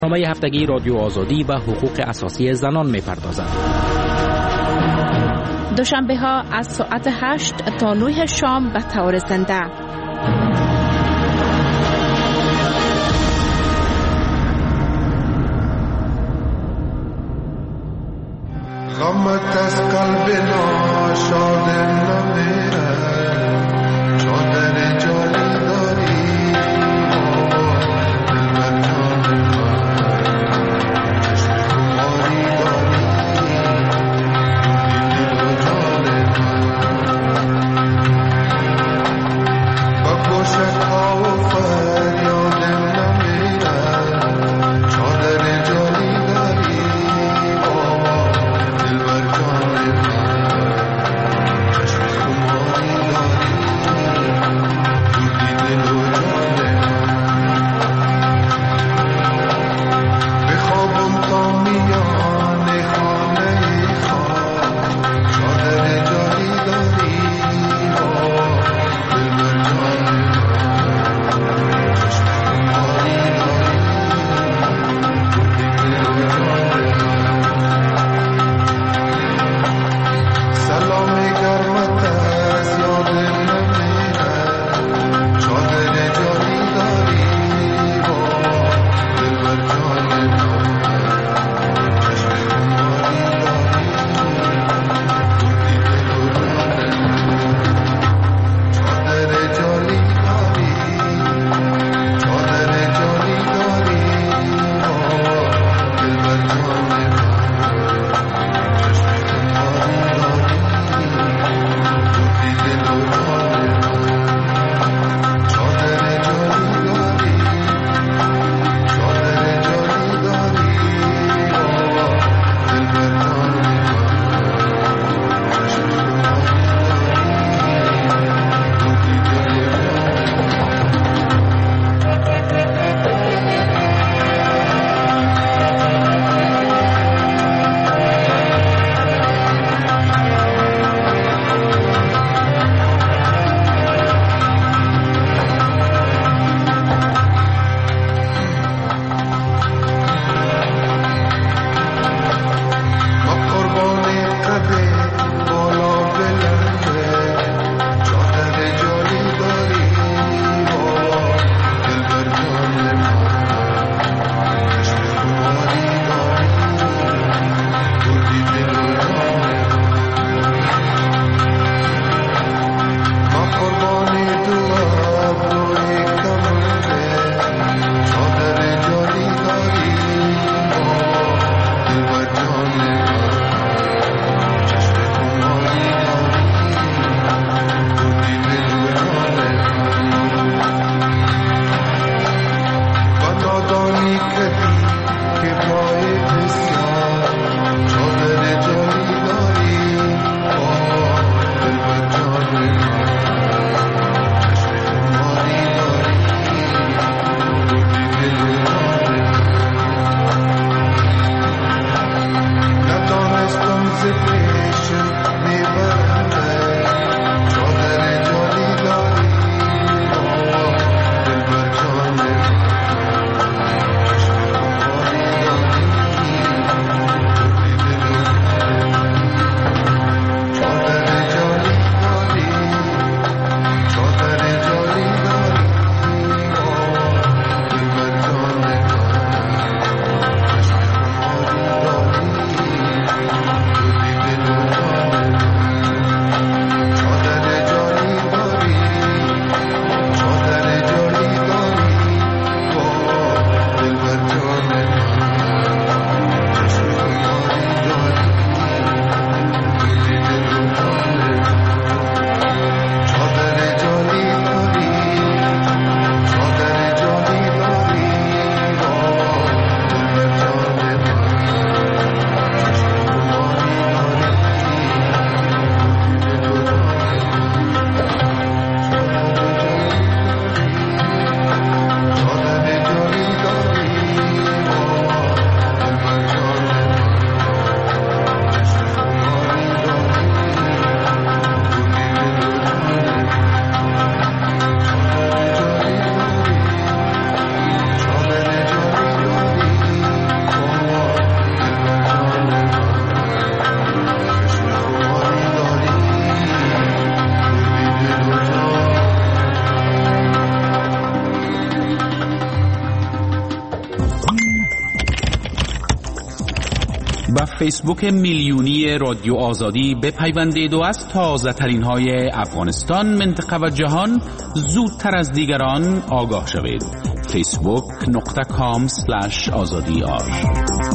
برنامه هفتگی رادیو آزادی و حقوق اساسی زنان می‌پردازد. دوشنبه ها از ساعت 8 تا 9 شام به طور زنده. غمت از قلب ناشاد نمیره، چادر جالی داری و فیسبوک میلیونی رادیو آزادی بپیوندید و از تازه ترین های افغانستان، منطقه و جهان زودتر از دیگران آگاه شوید. facebook.com/azadi.ir.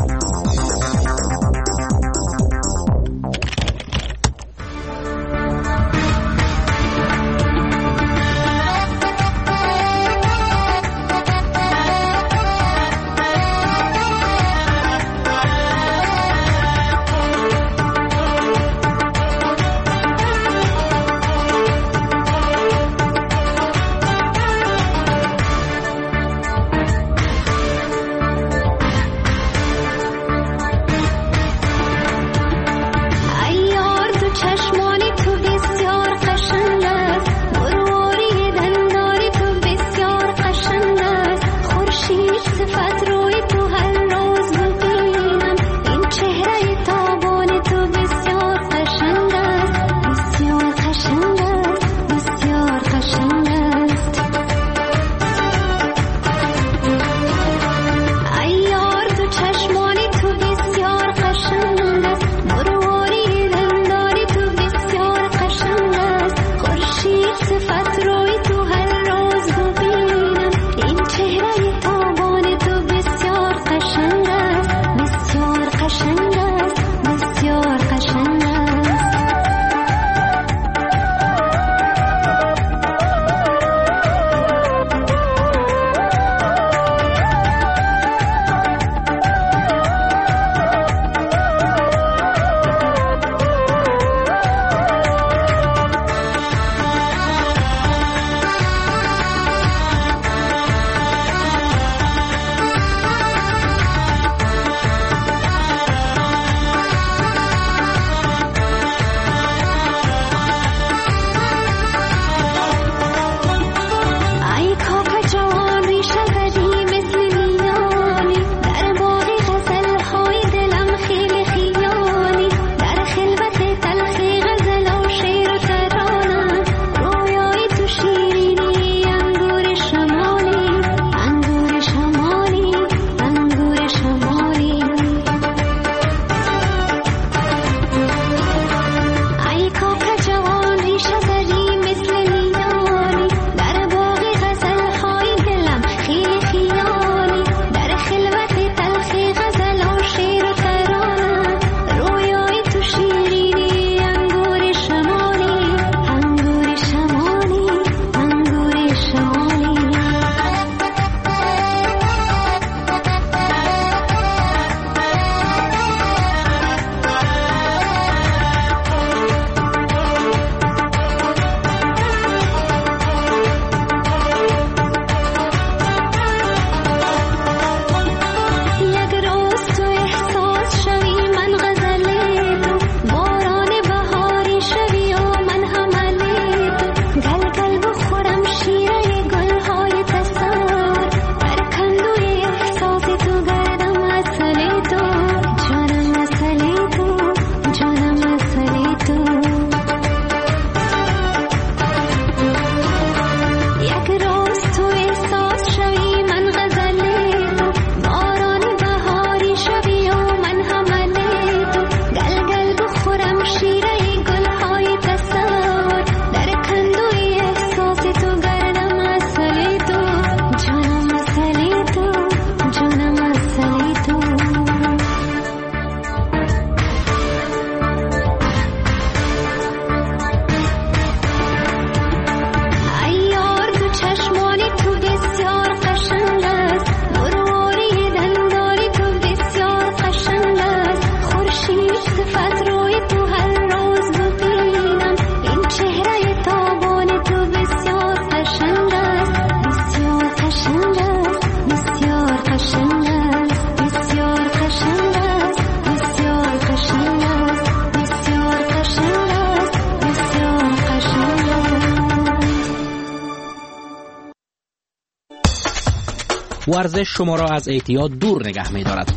ورزش شما را از اعتیاد دور نگه می دارد.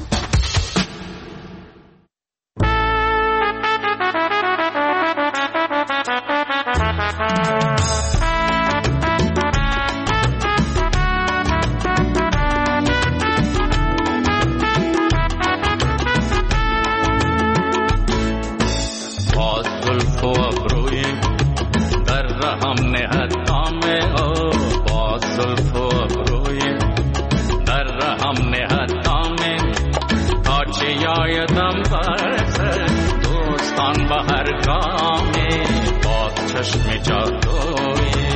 برسد دوستان به هر گامه باز چشم جادوی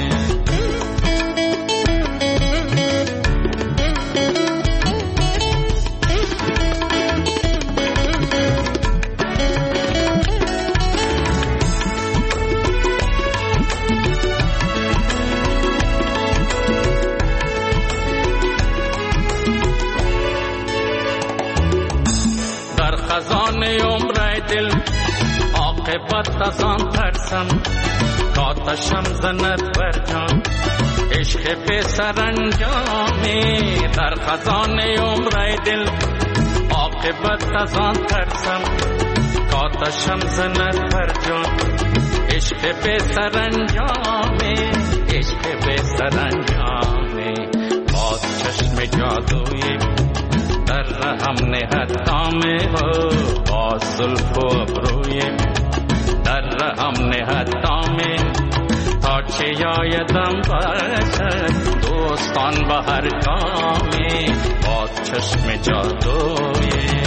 خزانه عمر دل عاقبت از آن ترسم کاتشم زند بر جان عشق به سرانجامی در خزانه عمر دل عاقبت از آن ترسم کاتشم زند بر جان عشق به سرانجامی عشق به سرانجامی باز چشم جادویی در رحم نهد دامه با زلف و ابروی در رحم نهد دامه تا چه یادم باشد دوستان به هر گامی با چشم جادوی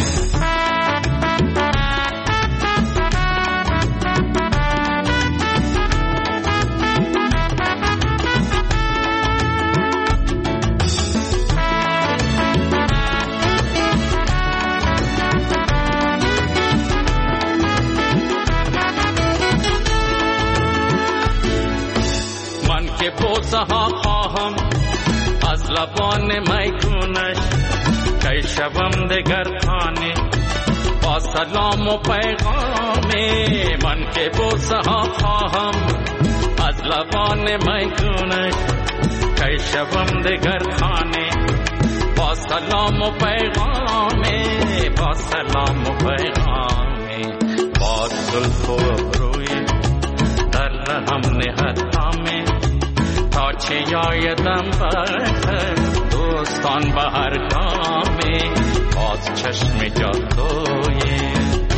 بوسه ها خواهم از لبان میگونش که شبم دگر خانه با سلام و پیغامی من که بوسه ها خواهم از لبان میگونش که شبم دگر خانه با سلام و پیغامی با سلام و پیغامی با زلف و ابروی در رحم نهدامی تا چه یادم برسد دوستان به هر گامی باز چشم جادویی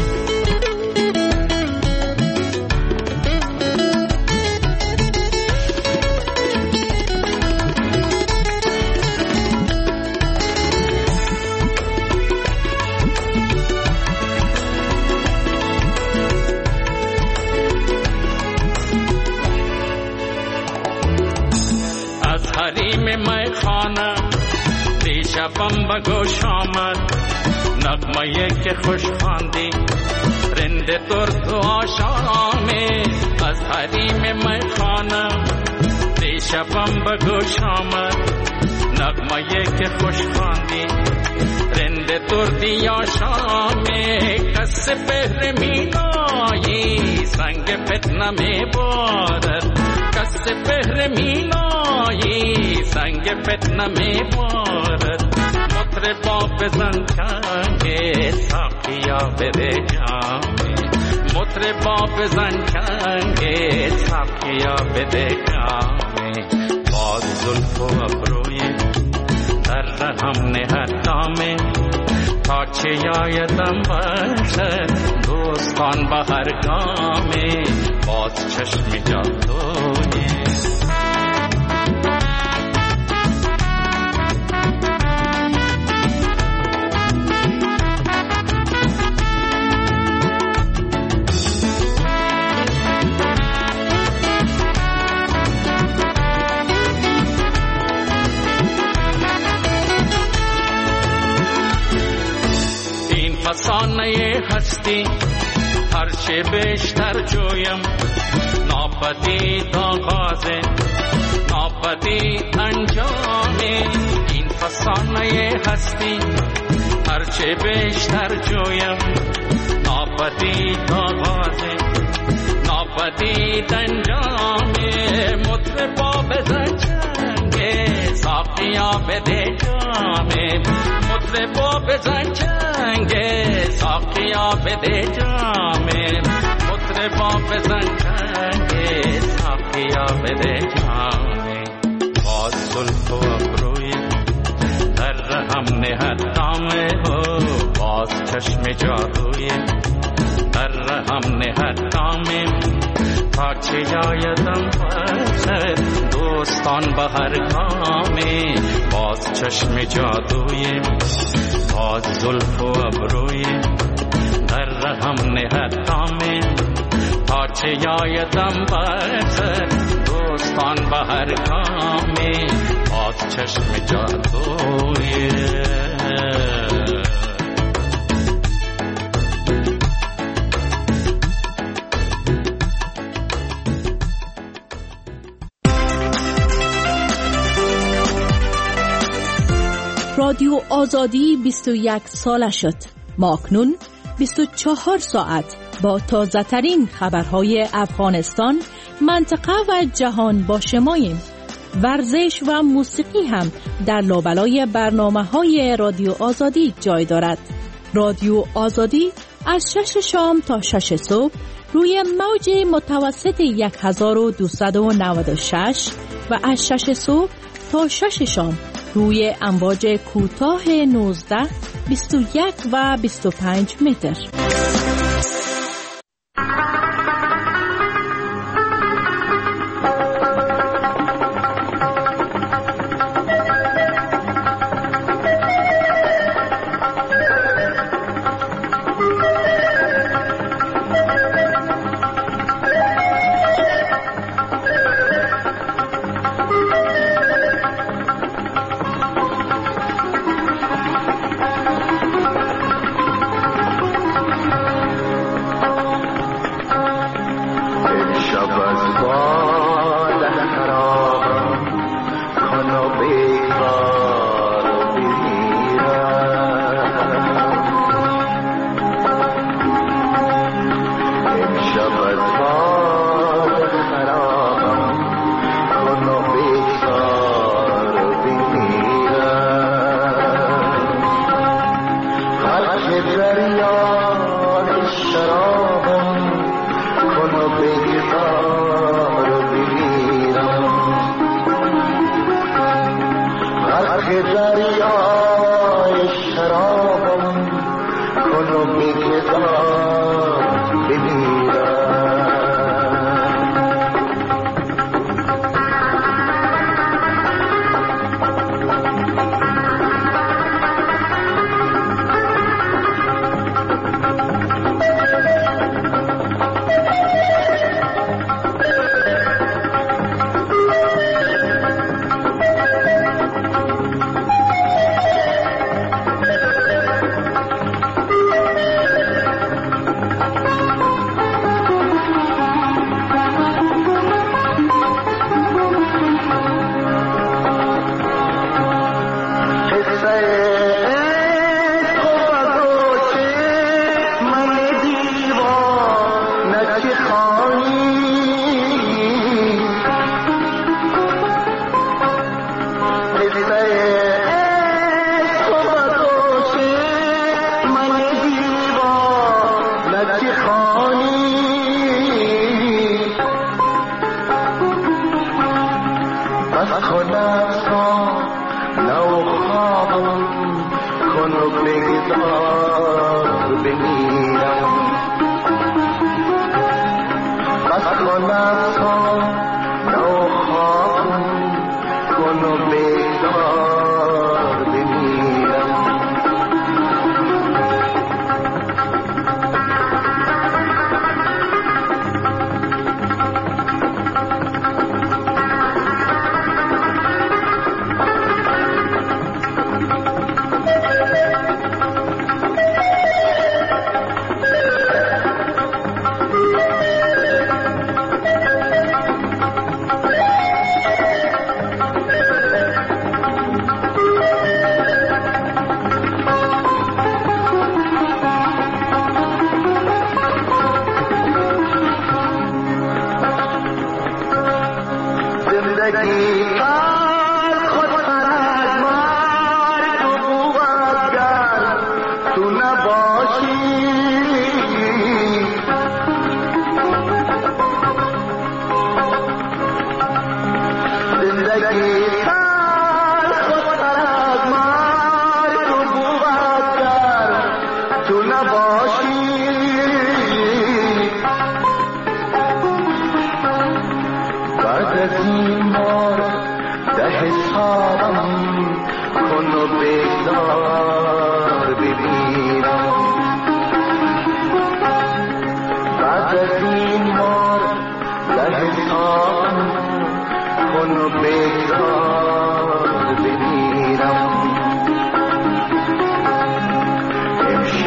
حریم میخانه دیشبم به گوش آمد نغمه که خوش خواندی رند درد و آشامی از حریم میخانه دیشبم به گوش آمد نغمه که خوش خواندی رند دردی آشامی کس بهر مینایی سنگ فتنه میبارد کس بهر مینایی سنگ فتنه میبارد مطربا بزن چنگ ساقیا بده جامی مطربا بزن چنگ ساقیا بده جامی باز زلف و ابروی در رحم نهد دامی تا چه یادم باشد دوستان به هر گامی باز چشم جادویی فسانه هستی هرچه بیشتر جویم ناپدید آغازه ناپدید انجامه این فسانه هستی هرچه بیشتر جویم ناپدید آغازه ناپدید انجامه مطربا بزن چنگه ساقیا بده جامه مطربا بزن چنگه ساقیا بده جامه مطربا بزن چنگه ساقیا بده جامه باز زلف و ابروی در رحم نهد دامه باز چشم جادوی در رحم نهد دامه تا چه یادم باشد دوستان به هر گامی باز چشم جادوی باز زلف و ابروی در رهم نهد دامن تا چه یایدم بر سر دوستان به هر گامه باز چشم جادویه. رادیو آزادی 21 ساله شد. ما اکنون 24 ساعت با تازه ترین خبرهای افغانستان، منطقه و جهان با شماییم. ورزش و موسیقی هم در لابلای برنامه‌های رادیو آزادی جای دارد. رادیو آزادی از 6 شام تا 6 صبح روی موج متوسط 1296 و از 6 صبح تا 6 شام روی امواج کوتاه 19، 21 و 25 متر.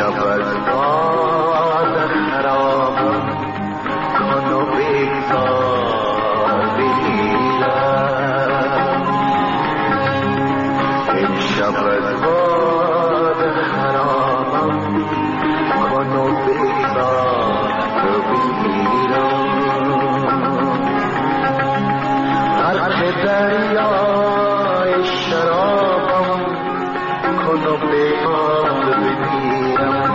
امشب از باد خرابم کن و بگذار بگیرم. امشب از باد خرابم کن و بگذار بگیرم. غرق دریای شرابم کن و بگذار بگیرم.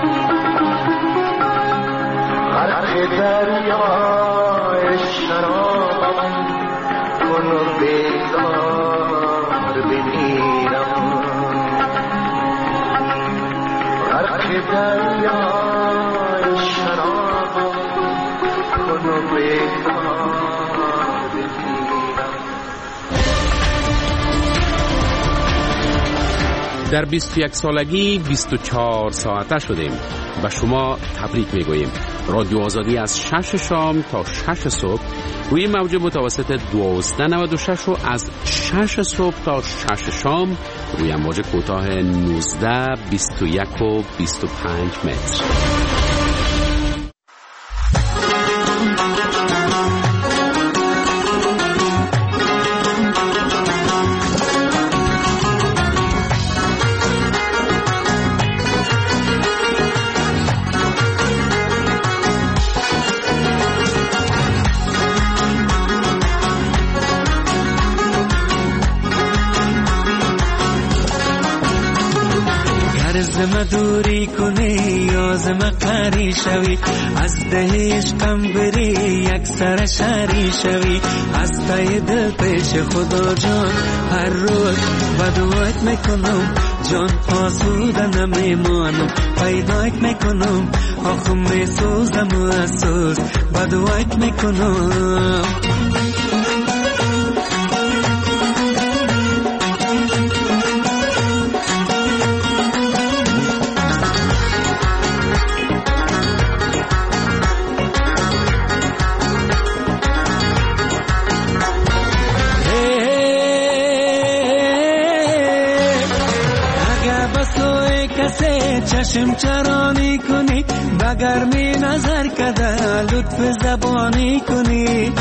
غرق دریای شرابم کن و بگذار بگیرم. غرق دریای شرابم کن و بگذار بگیرم. در 21 سالگی 24 ساعته شدیم و شما تبریک میگوییم. رادیو آزادی از 6 شام تا 6 صبح روی موج متوسط 1296 و از 6 صبح تا 6 شام روی موج کوتاه 19 21 و 25 متر. زم دوری کنی یا زم قری شوی، از ده عشقم بری یک سر شری شوی. از تای دل پیش خدا جان هر روز بدوایت میکنم، جان آسوده نمیمانم. پیدایت میکنم آخم میسوزم و اسوز بدوایت میکنم. چشم چرانی کنی بگرمی نظر کده لطف زبانی کنی.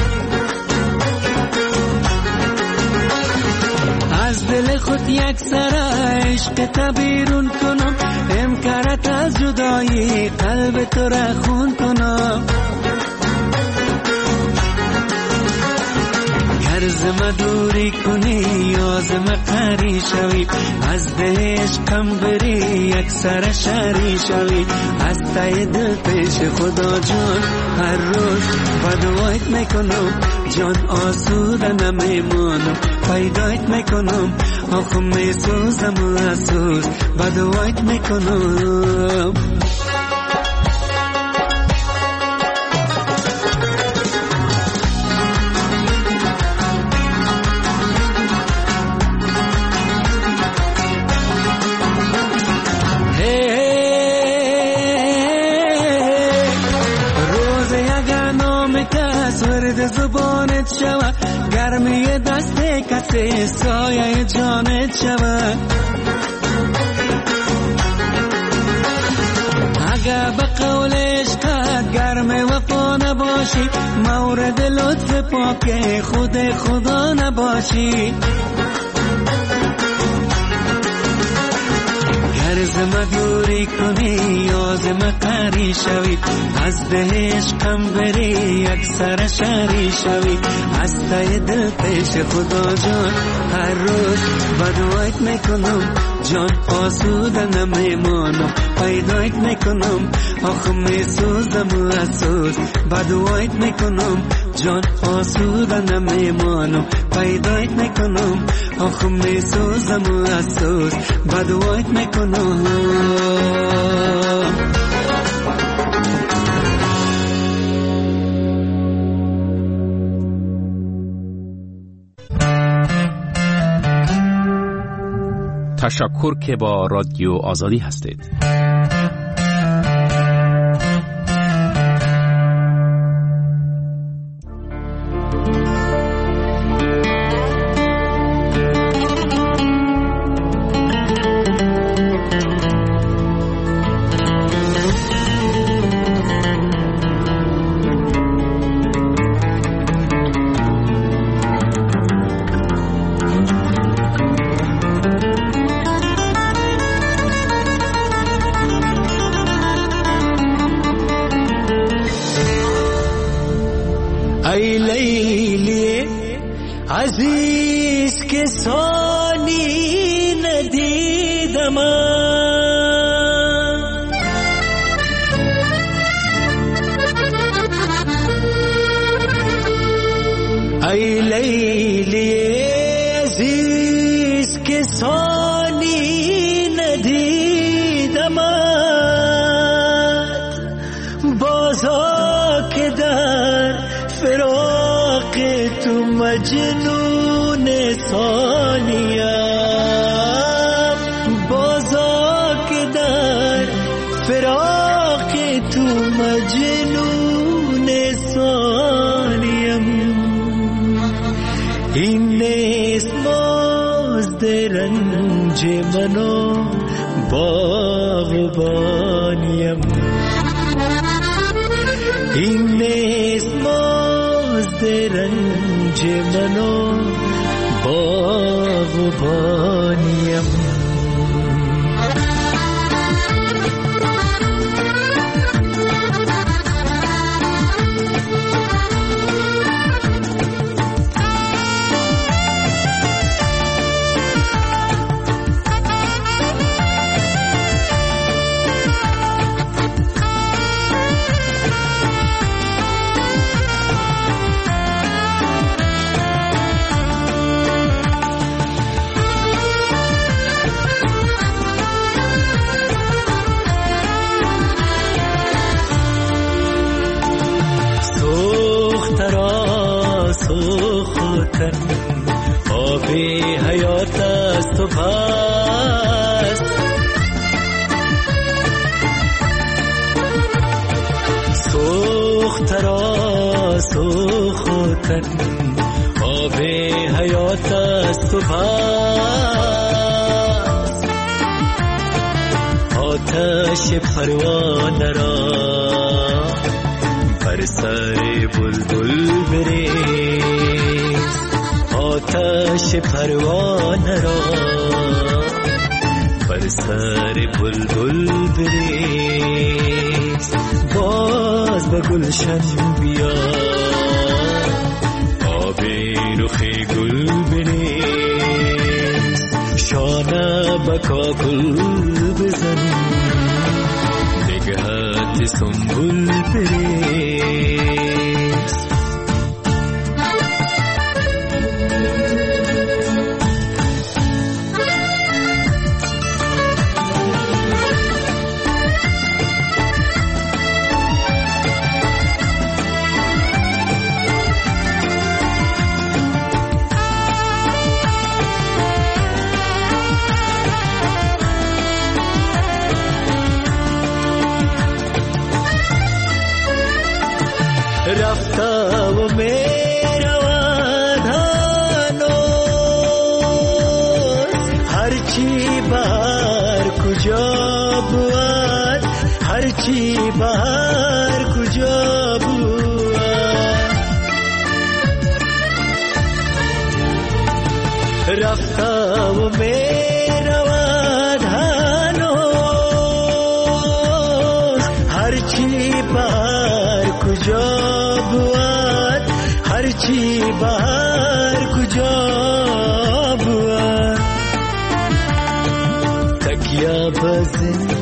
از دل خود یک سر عشق تبیرون کنم، امکارت از جدایی قلب تو را خون کنم. زم دوری کنی یا زم قری شوی، از ده عشقم بری یک سر شری شوی. از تای دل پیش خدا جان هر روز بدوایت میکنم، جان آسوده نمیمانم. پیدایت میکنم آخم میسوزم و اسوز بدوایت میکنم. زبانت شود گرمی دست کسی سایه جانت شود. اگر به قول عشقت گرم وفا نباشی، مورد لطف پاک خود خدا نباشی. زم دوری کنی یا زم قری شوی، از ده عشقم بری یک سر شری شوی. از تای دل پیش خدا جان هر روز بدوایت میکنم، جان آسوده نمیمانم. پیدایت میکنم آخم میسوزم و اسوز بدوایت میکنم، جان آسوده نمیمانم. پیدایت میکنم آخم میسوزم و اسوز بدوایت میکنم. تشکر که با رادیو آزادی هستید. ای لیلی عزیز که سالی ندیدم، ای لیلی عزیز که سالی ندیدم، بازا که در فراق تو مجنون ثانیم، بازا که در فراق تو مجنون ثانیم. این نیست مزد رنج من و باغبانیم، این نیست مزد رنج من و باغبانیم. آب حیات است و پس سوخت را سوختن، آب حیات است و پس آتش پروانه را بر سر بلبل بریز، آتش پروانه را بر سر بلبل بریز. باز به گلشن بیا، آب رخ گل بریز، شانه به کاکل بزن، نگهت سنبل بریز. رفته و میرود هنوز، هرچی بهر کجا بود، هرچی بهر کجا بود. رفته و میرود هنوز، هرچی بهر کجا بود، هرچی بهر